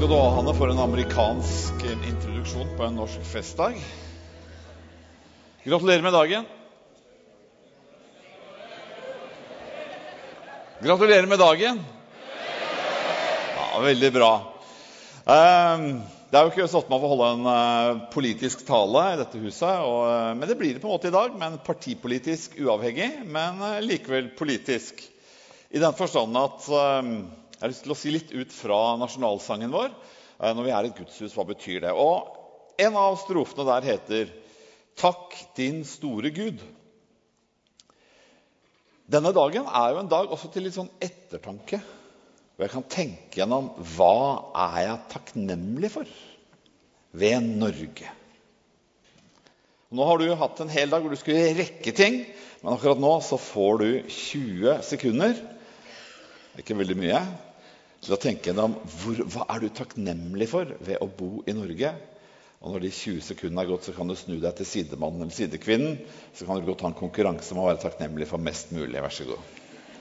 skal du ha, Hanne, for en amerikansk introduksjon på en norsk festdag. Gratulerer med dagen. Gratulerer med dagen. Ja, veldig bra. Det er jo ikke sånn at man får holde en politisk tale i dette huset, men det blir det på en måte i dag, men partipolitisk uavhengig, men likevel politisk. I den forstand at jeg har lyst til å si litt ut fra nasjonalsangen vår. Når vi er i et gudshus, hva betyr det? Og en av strofene der heter «Takk din store Gud». Denne dagen er jo en dag også til litt sånn ettertanke. Og jeg kan tenke gjennom, hva er jeg takknemlig for ved Norge? Nå har du hatt en hel dag hvor du skulle rekke ting, men akkurat nå så får du 20 sekunder, ikke veldig mye, til å tenke gjennom, hva er du takknemlig for ved å bo i Norge? Og når de 20 sekundene er gått, så kan du snu deg til sidemannen eller sidekvinnen, så kan du gå ta en konkurranse om å være takknemlig for mest mulig. Vær så god.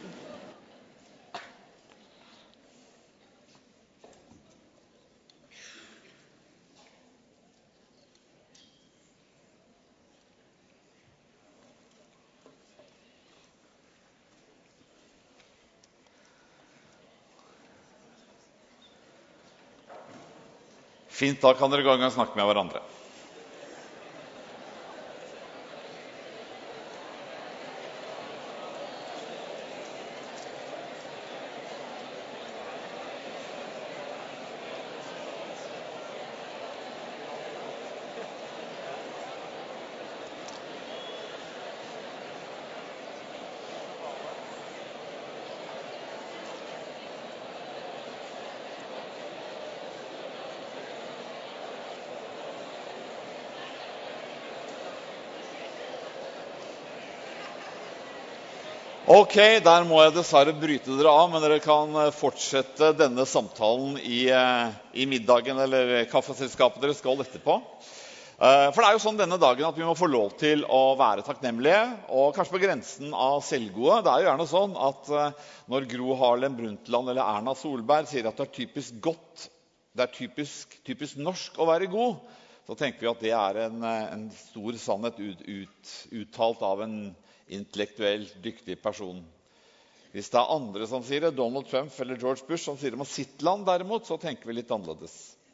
Fint, da kan dere gå i gang og snakke med hverandre. Ok, der må jeg dessverre bryte dere av, men dere kan fortsette denne samtalen i middagen eller kaffeselskapet dere skal etterpå. For det er jo sånn denne dagen at vi må få lov til å være takknemlige, og kanskje på grensen av selvgode. Det er jo gjerne sånn at når Gro Harlem Brundtland eller Erna Solberg sier at det er typisk godt, det er typisk norsk å være god, så tenker vi at det er en stor sannhet uttalt av en intellektuelt dyktig person. Hvis det er andre som sier det, Donald Trump eller George Bush som sier det om sitt land derimot, så tenker vi litt annerledes.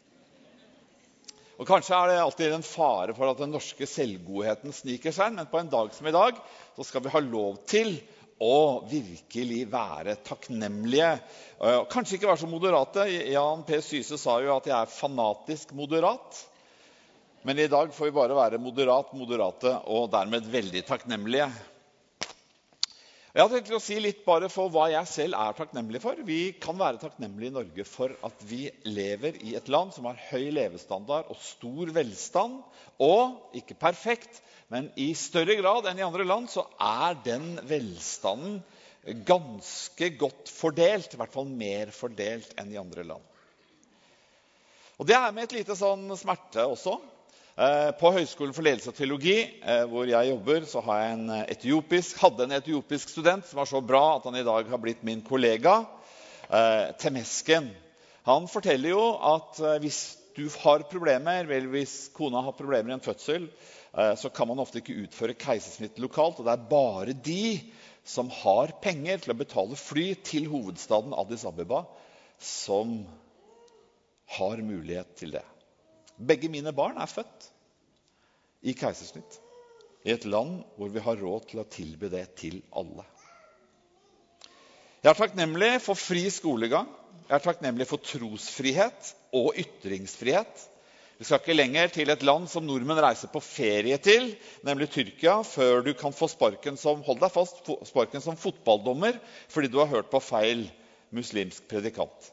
Og kanskje er det alltid en fare for at den norske selvgodheten sniker seg, men på en dag som i dag, så skal vi ha lov til å virkelig være takknemlige. Kanskje ikke være så moderate. Jan P. Syse sa jo at jeg er fanatisk moderat. Men i dag får vi bare være moderate og dermed veldig takknemlige. Jeg har tenkt å si litt bare for hva jeg selv er takknemlig for. Vi kan være takknemlige i Norge for at vi lever i et land som har høy levestandard og stor velstand, og ikke perfekt, men i større grad enn i andre land så er den velstanden ganske godt fordelt, i hvert fall mer fordelt enn i andre land. Og det er med et lite sånn smerte også. På Høgskolen for ledelse og teologi, hvor jeg jobber, så har jeg hadde en etiopisk student som var så bra at han i dag har blitt min kollega, Temesken. Han forteller jo at hvis du har problemer, eller hvis kona har problemer i en fødsel, så kan man ofte ikke utføre keisersnitt lokalt, og det er bare de som har penger til å betale fly til hovedstaden Addis Abeba, som har mulighet til det. Begge mine barn er født i keisersnitt, i et land hvor vi har råd til å tilby det til alle. Jeg er takknemlig for fri skolegang, jeg er takknemlig for trosfrihet og ytringsfrihet. Vi skal ikke lenger til et land som nordmenn reiser på ferie til, nemlig Tyrkia, før du kan få sparken som fotballdommer, fordi du har hørt på feil muslimsk predikant.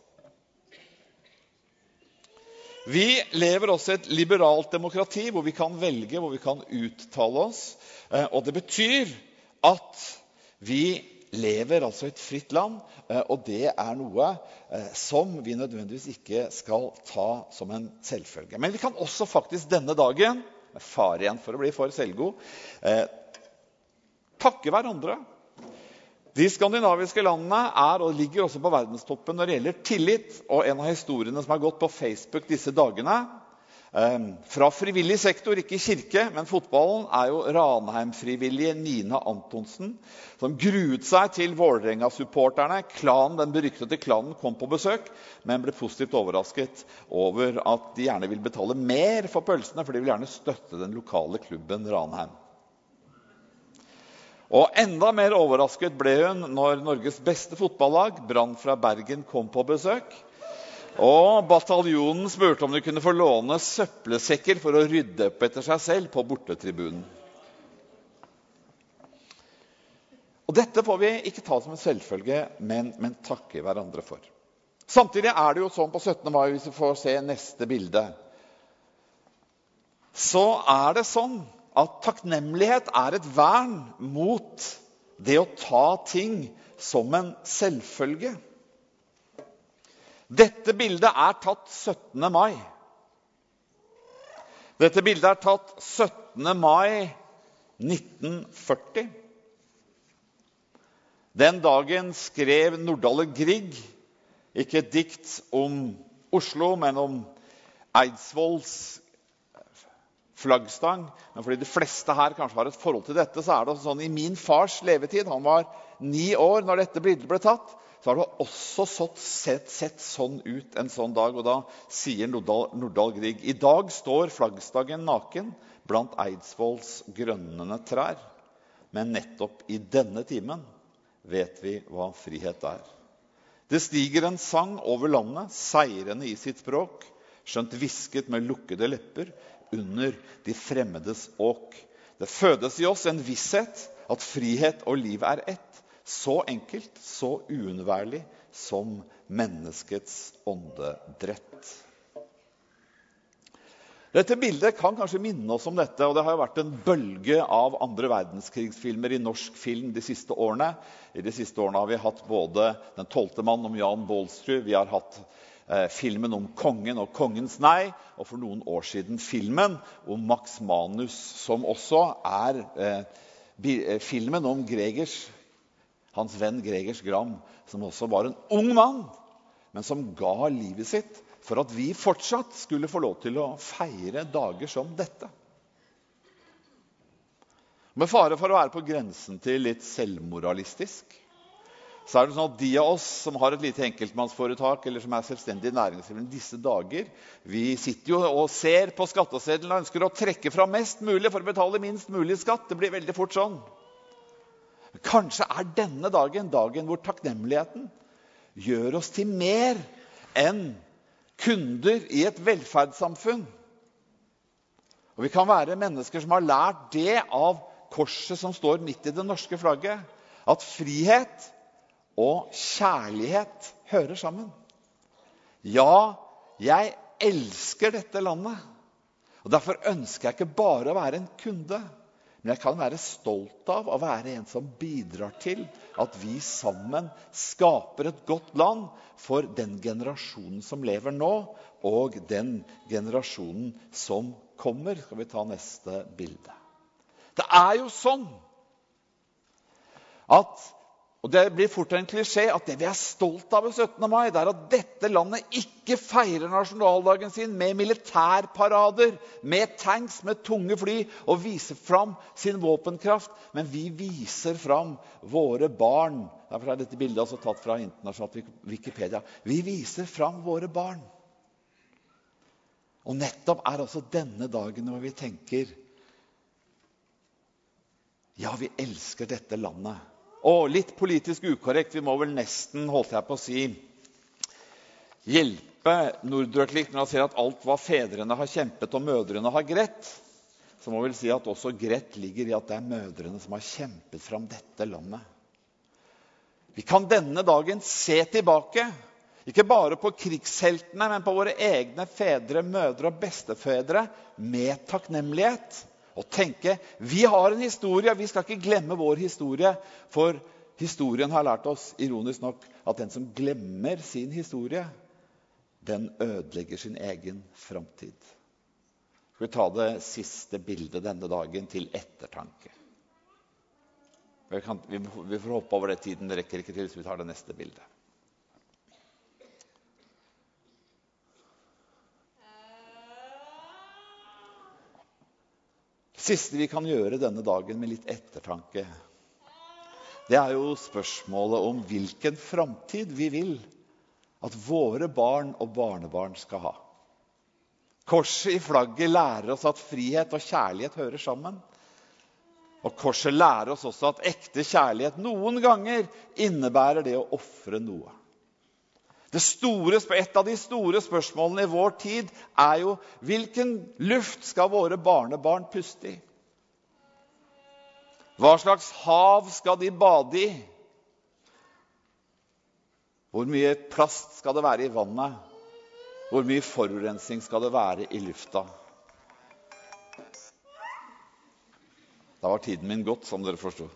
Vi lever også i et liberalt demokrati hvor vi kan velge, hvor vi kan uttale oss. Og det betyr at vi lever altså i et fritt land, og det er noe som vi nødvendigvis ikke skal ta som en selvfølge. Men vi kan også faktisk denne dagen, fare igjen for å bli for selvgod, takke hverandre. De skandinaviske landene og ligger også på verdenstoppen når det gjelder tillit, og en av historiene som har gått på Facebook disse dagene, fra frivillig sektor, ikke kirke, men fotballen, jo Ranheim-frivillige Nina Antonsen, som gruet seg til Vålerenga-supporterne. Den beryktede klanen kom på besøk, men ble positivt overrasket over at de gjerne vil betale mer for pølsene, for de vil gjerne støtte den lokale klubben Ranheim. Og enda mer overrasket ble hun når Norges beste fotballag, Brann fra Bergen, kom på besøk. Og bataljonen spurte om de kunne få låne søppelsekker for å rydde opp etter seg selv på bortetribunen. Og dette får vi ikke ta som en selvfølge, men takke hverandre for. Samtidig det jo sånn på 17. mai, hvis vi får se neste bilde, så det sånn at takknemlighet et vern mot det å ta ting som en selvfølge. Dette bildet tatt 17. mai. Dette bildet tatt 17. mai 1940. Den dagen skrev Nordahl Grieg ikke et dikt om Oslo, men om Eidsvolls flaggstang. Men fordi de fleste her kanskje har et forhold til dette, så det sånn i min fars levetid, han var 9 år når dette bildet ble tatt, så det også sett sånn ut en sånn dag. Og da sier Nordahl Grieg: I dag står flaggstangen naken blant Eidsvolls grønnende trær. Men nettopp i denne timen vet vi hva frihet Det stiger en sang over landet, seirende i sitt språk, skjønt visket med lukkede lepper under de fremmedes åk. Det fødes i oss en visshet at frihet og liv ett, så enkelt, så uunnværlig som menneskets åndedrett. Dette bildet kan kanskje minne oss om dette, og det har jo vært en bølge av andre verdenskrigsfilmer i norsk film de siste årene. I de siste årene har vi hatt både Den 12. mann om Jan Baalsrud, vi har hatt filmen om kongen og kongens nei, og for noen år siden filmen om Max Manus, som også filmen om hans venn Gregers Gram, som også var en ung mann, men som ga livet sitt for at vi fortsatt skulle få lov til å feire dager som dette. Med fare for å være på grensen til litt selvmoralistisk, så det sånn at de av oss som har et lite enkeltmannsforetak, eller som selvstendig næringsdrivende disse dager, vi sitter jo og ser på skatteseddelen og ønsker å trekke fra mest mulig for å betale minst mulig skatt. Det blir veldig fort sånn. Kanskje denne dagen hvor takknemligheten gjør oss til mer enn kunder i et velferdssamfunn. Og vi kan være mennesker som har lært det av korset som står midt i det norske flagget, at frihet og kjærlighet hører sammen. Ja, jeg elsker dette landet, og derfor ønsker jeg ikke bare å være en kunde, men jeg kan være stolt av å være en som bidrar til at vi sammen skaper et godt land for den generasjonen som lever nå, og den generasjonen som kommer. Skal vi ta neste bilde? Det jo sånn at, og det blir fort en klisjé, at det vi stolt av i 17. mai, det at dette landet ikke feirer nasjonaldagen sin med militærparader, med tanks, med tunge fly, og viser fram sin våpenkraft, men vi viser fram våre barn. Derfor dette bildet også tatt fra internasjonalt Wikipedia. Vi viser fram våre barn. Og nettopp også denne dagen når vi tenker, ja, vi elsker dette landet. Og litt politisk ukorrekt, vi må vel nesten, holdt jeg på å si, hjelpe Nordraatlik når han ser at alt hva fedrene har kjempet og mødrene har grett. Så må vi vel si at også grett ligger i at det mødrene som har kjempet fram dette landet. Vi kan denne dagen se tilbake, ikke bare på krigsheltene, men på våre egne fedre, mødre og bestefedre med takknemlighet. Og tenke, vi har en historie, vi skal ikke glemme vår historie, for historien har lært oss, ironisk nok, at den som glemmer sin historie, den ødelegger sin egen fremtid. Skal vi ta det siste bildet denne dagen til ettertanke. Vi får hoppe over det, tiden det rekker ikke til, så vi tar det neste bildet. Det siste vi kan gjøre denne dagen med litt ettertanke, det er jo spørsmålet om hvilken framtid vi vil at våre barn og barnebarn skal ha. Korset i flagget lærer oss at frihet og kjærlighet hører sammen. Og korset lærer oss også at ekte kjærlighet noen ganger innebærer det å ofre noe. Et av de store spørsmålene i vår tid er jo hvilken luft skal våre barnebarn puste i? Hva slags hav skal de bade i? Hvor mye plast skal det være i vannet? Hvor mye forurensning skal det være i lufta? Da var tiden min gått, som dere forstod.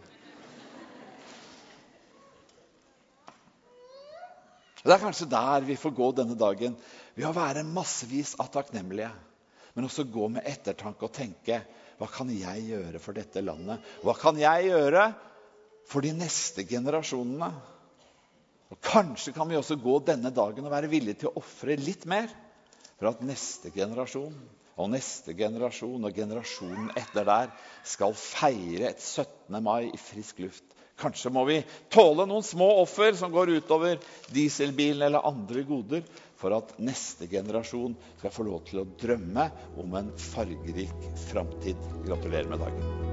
Det er kanskje der vi får gå denne dagen, ved å være massevis av takknemlige, men også gå med ettertanke og tenke, hva kan jeg gjøre for dette landet? Hva kan jeg gjøre for de neste generasjonene? Og kanskje kan vi også gå denne dagen og være villige til å ofre litt mer, for at neste generasjon og neste generasjon og generasjonen etter der skal feire et 17. mai i frisk luft. Kanskje må vi tåle noen små offer som går utover dieselbilen eller andre goder, for at neste generasjon skal få lov til å drømme om en fargerik framtid. Gratulerer med dagen.